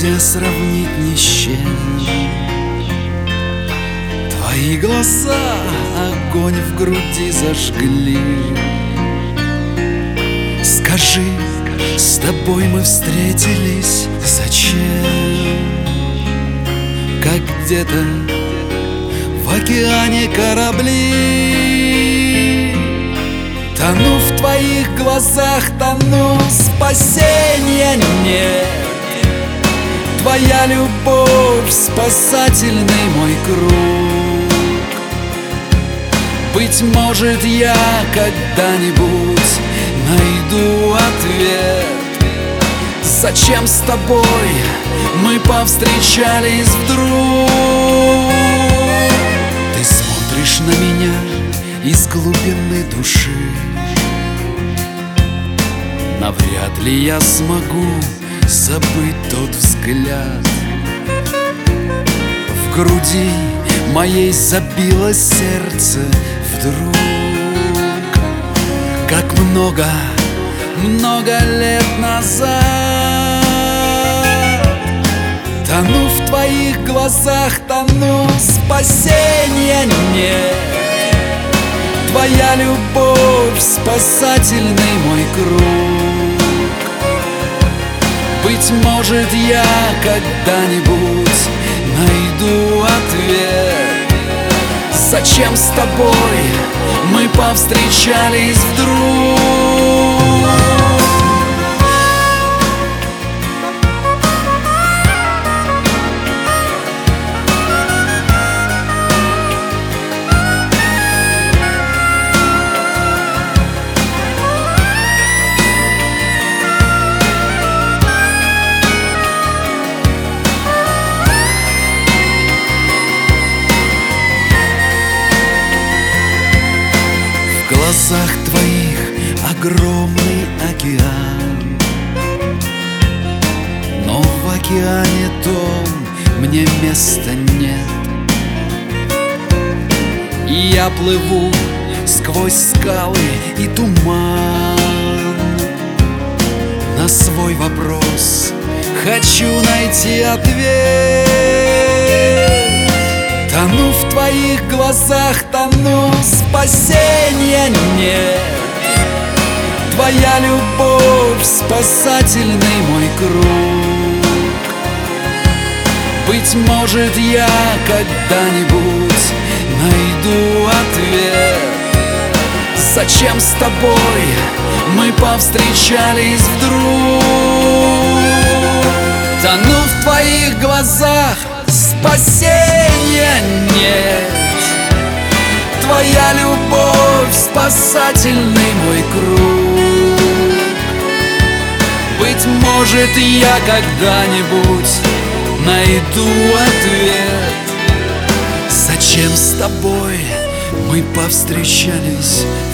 нельзя сравнить ни с чем. Твои глаза огонь в груди зажгли. Скажи, с тобой мы встретились зачем? Как где-то в океане корабли. Тону в твоих глазах, тону, спасения нет. Твоя любовь — спасательный мой круг. Быть может, я когда-нибудь найду ответ. Зачем с тобой мы повстречались вдруг? Ты смотришь на меня из глубины души. Навряд ли я смогу забыть тот взгляд. В груди моей забилось сердце вдруг. Как много, много лет назад. Тону в твоих глазах, тону, спасения нет. Твоя любовь — спасательный мой круг. Быть может, я когда-нибудь найду ответ. Зачем с тобой мы повстречались вдруг? В глазах твоих огромный океан, но в океане том мне места нет. И я плыву сквозь скалы и туман. На свой вопрос хочу найти ответ. Тону в твоих глазах, тону, спасения нет. Твоя любовь — спасательный мой круг. Быть может, я когда-нибудь найду ответ. Зачем с тобой мы повстречались вдруг? Тону в твоих глазах, спасения нет. Твоя любовь — спасательный мой круг. Быть может, я когда-нибудь найду ответ. Зачем с тобой мы повстречались